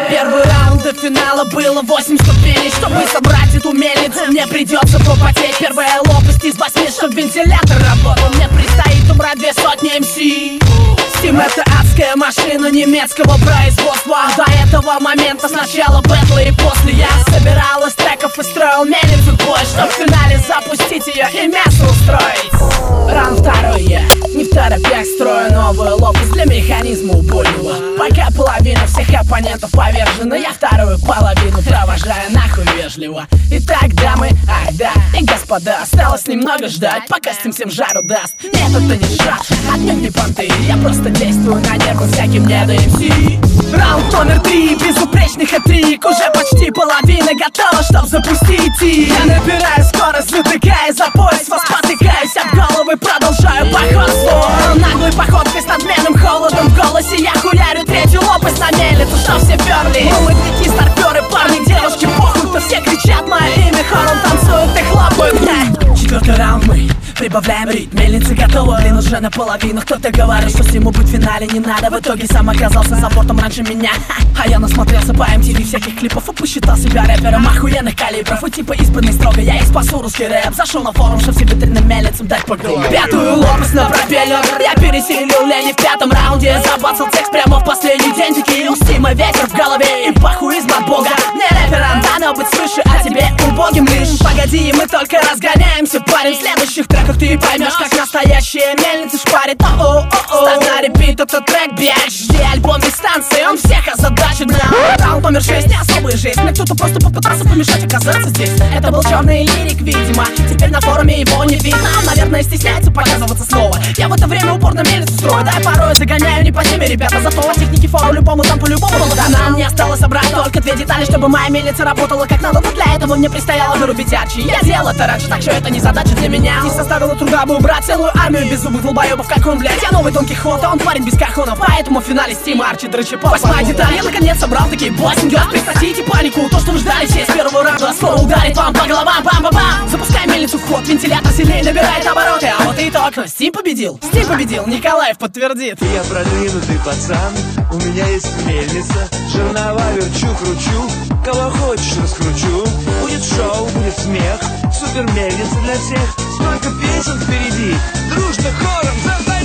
Первый раунд до финала было 8 ступеней. Чтобы собрать эту мельницу, мне придется попотеть. Первая лопасть из 8, чтоб вентилятор работал. Мне предстоит убрать 200 МС. Steam — это адская машина немецкого производства. До этого момента сначала бэтлы и после я собирал из треков и строил мельницу бой, чтоб в финале запустить ее и мясо устроить. Раунд второй, я не в торопях строю новую лопасть для механизма убойного. Пока половина всех оппонентов повержена, я вторую половину провожаю нахуй вежливо. Итак, дамы, ах да, и господа, осталось немного ждать, пока Steam всем жару даст. Нет, это не шаг, отнюдь не понты, я просто действую на нервы всяким не до МС. Раунд номер 3, безупречный хэт-трик. Уже почти половина готова, чтоб запустить. И я набираю скорость, затыкая за пояс, вас потыкаюсь об головы, продолжаю поход. Наглой походкой с надменным холодом в голосе я хуярю третью лопасть на мельницу, что все перли. Молодняки, старперы, парни, девушки, похуй-то все кричат мое имя, хором танцуют и хлопают. Четвертый раунд мы прибавляем ритм, мельница готова, блин, уже наполовину. Кто-то говорил, что ему быть в финале не надо. В итоге сам оказался за бортом раньше меня. А я насмотрелся по MTV всяких клипов и посчитал себя рэпером охуенных калибров. И типа избранный строго, я и спасу русский рэп. Зашел на форум, чтоб все ветряным мельницам дать по голове. Пятую лопасть на пропеллер я переселил лени в пятом раунде. Забацал текст прямо в последний день. Такие у Стима ветер в голове и пахуизм от бога. Мне рэпером дано быть свыше, а тебе убогим лишь. Погоди, мы только разгоняемся, парень. В следующих треках ты поймешь, как настоящая мельница шпарит. Ставь на репит этот трек, бич. Жди альбом без станции, он всех озадачит, бля. Раунд номер 6, не особая жесть. Мне кто-то просто попытался помешать оказаться здесь. Это был черный лирик, видимо. Теперь на форуме его не видно. Он, наверное, стесняется показываться снова. Я в это время упорно мельницу строю. Да, я порой загоняю не по теме, ребята. Зато о технике фору любому там по-любому было дано. Мне осталось собрать только 2 детали, чтобы моя мельница работала как надо. Но для этого мне предстояло вырубить ярче. Я делал это раньше, так что это не задача для меня. Не составило труда бы убрать целую армию беззубых долбоебов, как он, блядь. Я новый Дон Кихот, а он парень без кахонов. Поэтому в финале Steam Арчи дрочепов. 8-я деталь, я наконец собрал такие бластинги. Прекратите панику, то, что вы ждали все с первого раунда, скоро ударит вам по головам, бам-бам-бам. Запускай мельницу в ход, вентилятор сильнее набирает обороты. А вот и итог, Steam победил. Steam победил, Николаев подтвердит. Я продвинутый пацан, у меня есть мельница. Жернова верчу, кручу, кого хочешь раскручу. Будет шоу, будет смех, супер мельница для всех. Столько песен впереди, дружно хором запоем.